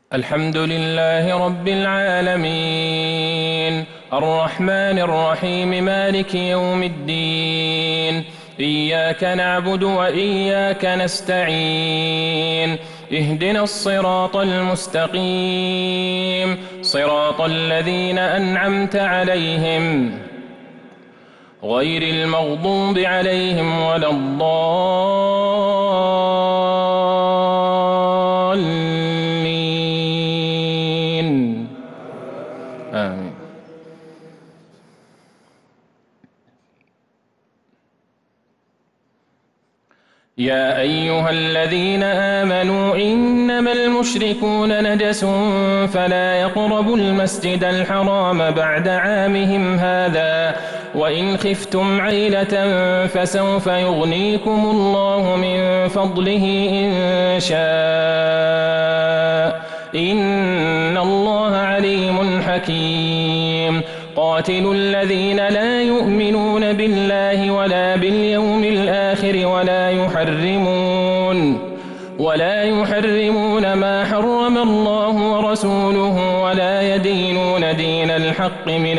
الحمد لله رب العالمين الرحمن الرحيم مالك يوم الدين إياك نعبد وإياك نستعين اهدنا الصراط المستقيم صراط الذين أنعمت عليهم غير المغضوب عليهم ولا الضالين آمين. يا أيها الذين آمنوا إنما المشركون نجس فلا يقربوا المسجد الحرام بعد عامهم هذا وإن خفتم عيلة فسوف يغنيكم الله من فضله إن شاء إن الله عليم حكيم. قاتلوا الذين لا يؤمنون بالله ولا باليوم الآخر ولا يحرمون ما حرم الله ورسوله ولا يدينون دين الحق من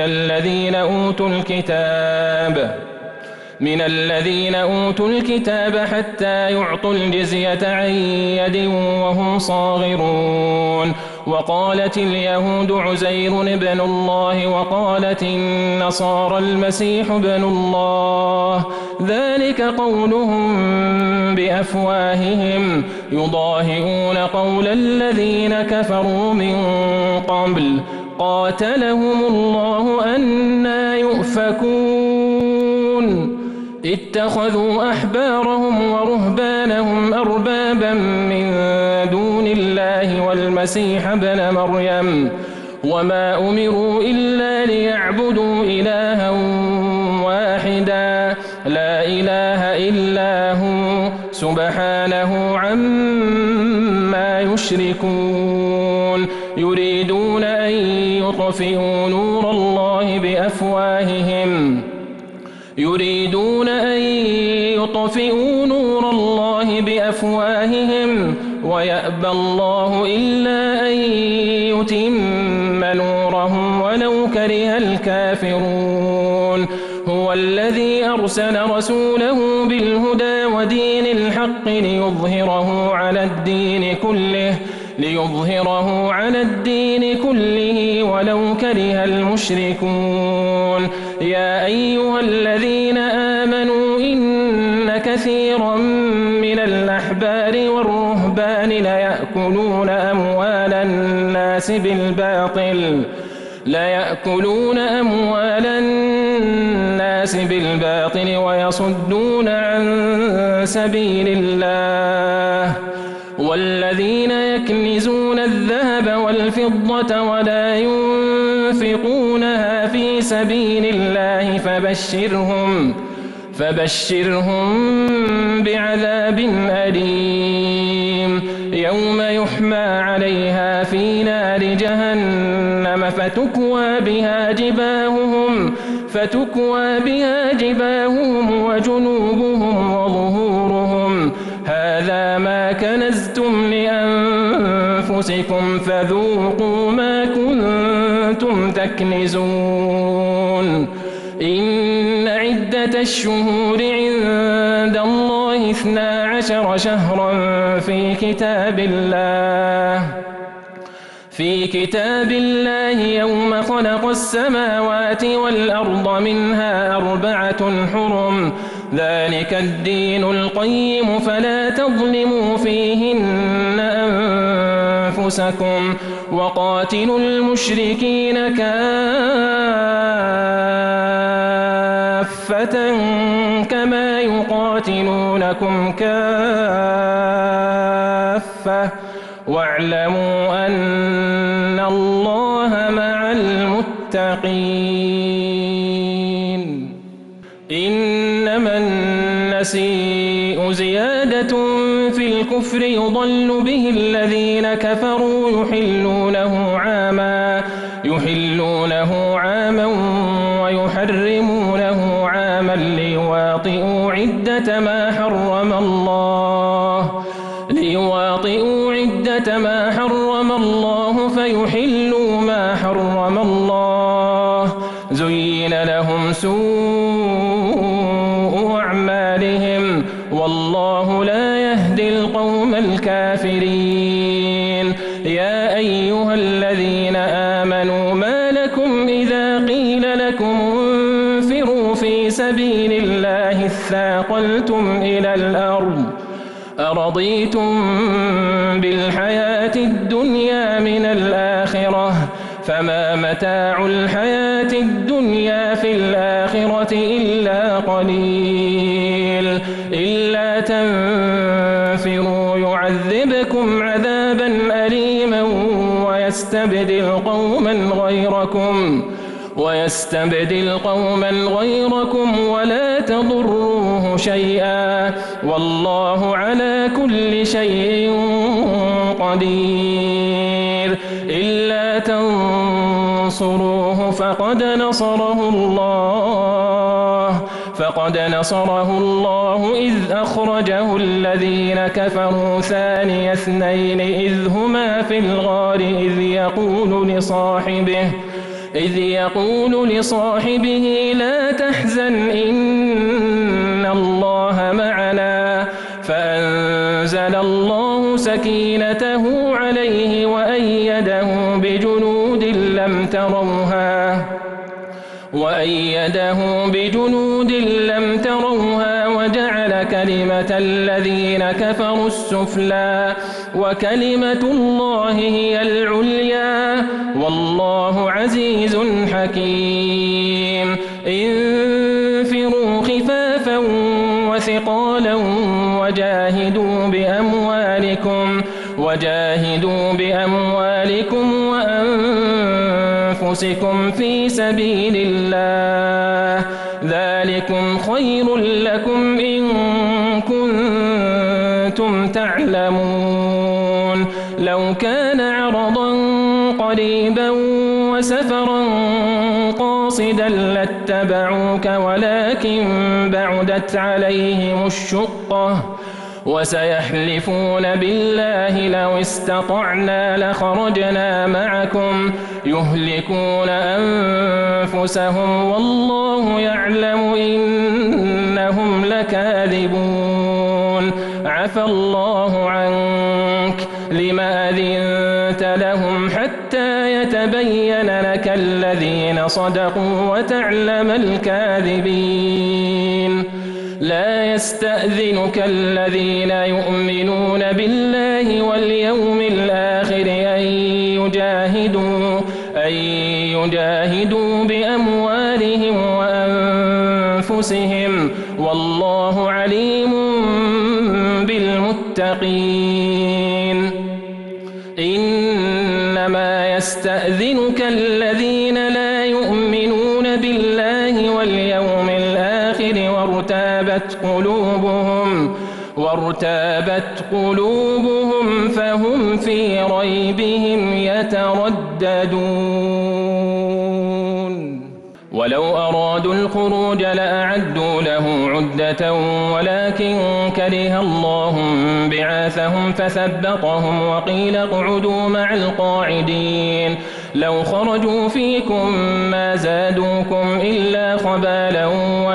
الذين أوتوا الكتاب حتى يعطوا الجزية عن يد وهم صاغرون. وقالت اليهود عزير ابن الله وقالت النصارى المسيح ابن الله ذلك قولهم بأفواههم يضاهئون قول الذين كفروا من قبل قاتلهم الله أنى يؤفكون. اتخذوا أحبارهم ورهبانهم أربابا من دون الله والمسيح ابن مريم وما أمروا إلا ليعبدوا إلها واحدا لا إله إلا هو سبحانه عما يشركون. يريدون أن يطفئوا نور الله بأفواههم ويأبى الله إلا أن يتم نورهم ولو كره الكافرون. هو الذي أرسل رسوله بالهدى ودين الحق ليظهره على الدين كله ولو كره المشركون. يا أيها الذين آمنوا إن كثيرا من الأحبار والرهبان ليأكلون أموال الناس بالباطل ويصدون عن سبيل الله. والذين يكنزون الذهب والفضة ولا ينفقونها في سبيل الله فبشرهم بعذاب أليم. يوم يحمى عليها في نار جهنم فتكوى بها جباههم وجنوبهم وظهورهم هذا ما كنزتم لأنفسكم فذوقوا ما كنتم تكنزون. إن عدة الشهور عند الله 12 شهرا في كتاب الله يوم خلق السماوات والأرض منها 4 حرم ذلك الدين القيم فلا تظلموا فيهن أنفسكم وقاتلوا المشركين كافة كما يقاتلونكم كافة واعلموا أن الله مع المتقين. إنما النسيء زيادة في الكفر يضل به الذين كفروا يحلونه عاما ويحرمونه عاما ليواطئوا عدة ما حرم حرم الله فيحلوا ما حرم الله زين لهم سوء أعمالهم والله لا يهدي القوم الكافرين. يا أيها الذين آمنوا ما لكم إذا قيل لكم انفروا في سبيل الله اثاقلتم إلى الأرض أرضيتم بالحياة الدنيا من الآخرة فما متاع الحياة الدنيا في الآخرة إلا قليل. إلا تنفروا يعذبكم عذابا أليما ويستبدل قوما غيركم ولا تضروه شيئا والله على كل شيء قدير. إلا تنصروه فقد نصره الله إذ أخرجه الذين كفروا ثاني اثنين إذ هما في الغار إذ يقول لصاحبه لا تحزن إن الله معنا فأنزل الله سكينته عليه وأيده بجنود لم تروها وجعل كلمة الذين كفروا السفلى وكلمة الله هي العليا والله عزيز حكيم. انفروا خفافا وثقالا وجاهدوا بأموالكم وأنفسكم في سبيل الله ذلكم خير لكم إن كنتم تعلمون. لو كان عرضا قريبا وسفرا قاصدا لاتبعوك ولكن بعدت عليهم الشقة وسيحلفون بالله لو استطعنا لخرجنا معكم يهلكون أنفسهم والله يعلم إنهم لكاذبون. عفى الله عنك لما أذنت لهم حتى يتبين لك الذين صدقوا وتعلم الكاذبين. لا يستأذنك الذين يؤمنون بالله واليوم الآخر أن يجاهدوا بأموالهم وأنفسهم والله عليم بالمتقين. إنما يستأذنك الذين لا يؤمنون بالله واليوم الآخر وارتابت قلوبهم فهم في ريبهم يترددون. ولو أرادوا الخروج لأعدوا له عدة ولكن كره الله بعاثهم فثبطهم وقيل اقعدوا مع القاعدين. لو خرجوا فيكم ما زادوكم إلا خبالا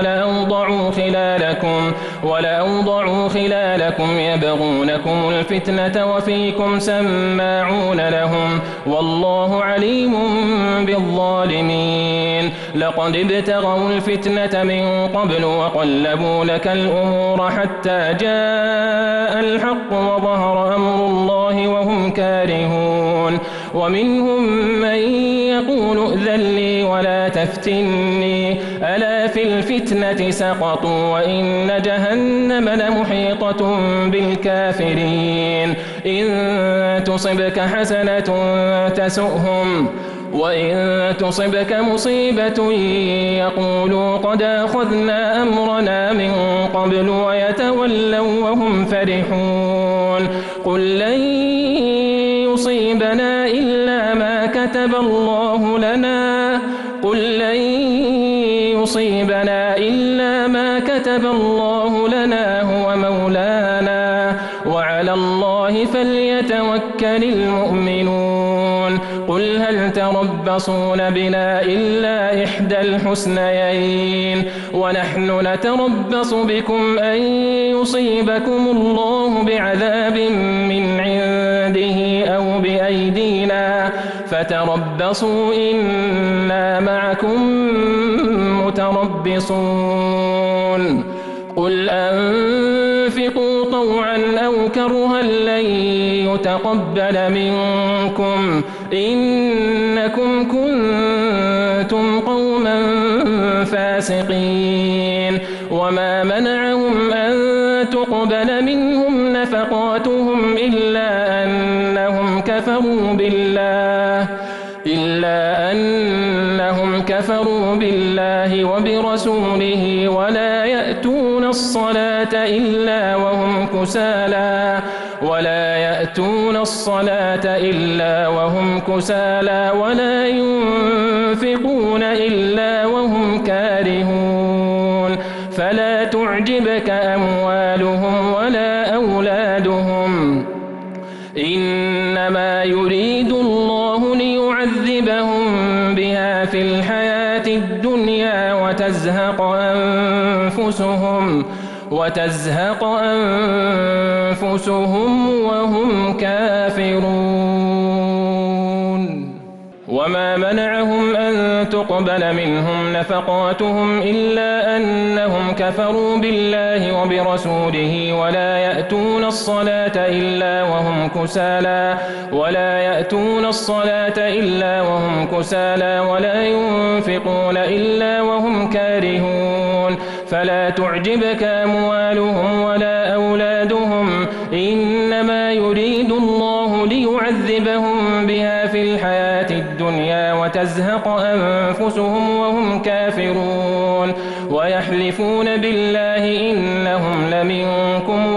ولأوضعوا خلالكم يبغونكم الفتنة وفيكم سماعون لهم والله عليم بالظالمين. لقد ابتغوا الفتنة من قبل وقلبوا لك الأمور حتى جاء الحق وظهر أمر الله وهم كارهون. ومنهم من يقول ائذن لي ولا تفتني ألا في الفتنة سقطوا وإن جهنم لمحيطة بالكافرين. إن تصبك حسنة تسؤهم وإن تصبك مصيبة يقولوا قد أخذنا أمرنا من قبل ويتولوا وهم فرحون. قل لن يصيبنا إلا ما كتب الله لنا هو مولانا وعلى الله فليتوكل فليتوكل المؤمنون قل هل تربصون بنا إلا إحدى الحسنيين ونحن نتربص بكم أن يصيبكم الله بعذاب من عنده أو بأيدينا فتربصوا إنا معكم متربصون قل أنفقوا طوعا أو كرها لن يتقبل منكم إنكم كنتم قوما فاسقين وما منعهم أن تقبل منهم نفقاتهم إلا أنهم كفروا بالله وبرسوله ولا يأتون الصلاة إلا وهم كسالى ولا ينفقون إلا وهم كارهون فلا تعجبك أموالهم ولا أولادهم إنما يريد الله ليعذبهم بها في الحياة الدنيا وتزهق أنفسهم وهم كافرون وما منعهم أن تقبل منهم نفقاتهم إلا أنهم كفروا بالله وبرسوله ولا يأتون الصلاة إلا وهم كسالى ولا ينفقون إلا وهم كارهون فلا تعجبك أموالهم ولا أولادهم إنما يريد الله ليعذبهم بها في الحياة الدنيا وتزهق أنفسهم وهم كافرون ويحلفون بالله إنهم لمنكم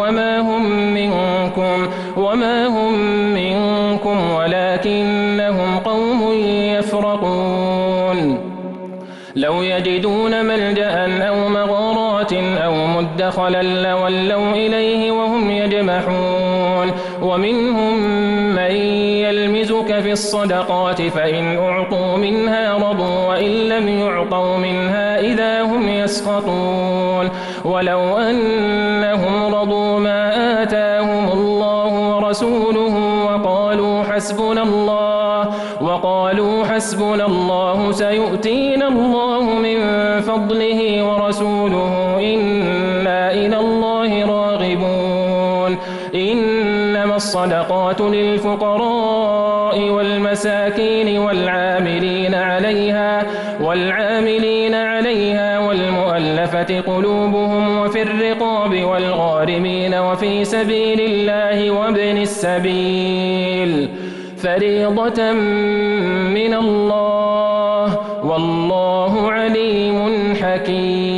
وما هم منكم ولكنهم قوم يفرقون لو يجدون ملجأ أو مغارات أو مدخلا لولوا إليه وهم يجمحون ومنهم من يلمزك في الصدقات فإن أعطوا منها رضوا وإن لم يعطوا منها إذا هم يسخطون ولو أنهم رضوا ما آتاهم الله ورسوله وقالوا حسبنا الله سيؤتينا الله من فضله ورسوله إنا إلى الله راغبون إنما الصدقات للفقراء والمساكين والعاملين عليها والمؤلفة قلوبهم وفي الرقاب والغارمين وفي سبيل الله وابن السبيل فريضة من الله والله عليم حكيم.